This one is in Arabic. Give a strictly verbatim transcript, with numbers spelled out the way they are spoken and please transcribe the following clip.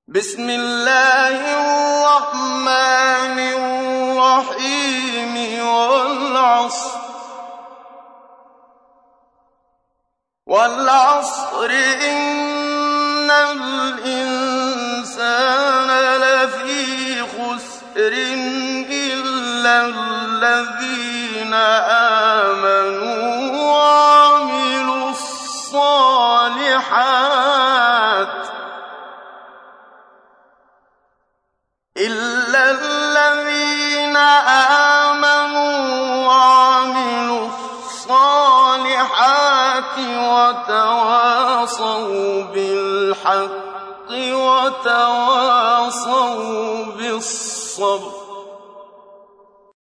بسم الله الرحمن الرحيم والعصر والعصر إن الإنسان لفي خسر إلا الذين آمنوا وعملوا الصالحات إلا الذين آمنوا وعملوا الصالحات وتواصوا بالحق وتواصوا بالصبر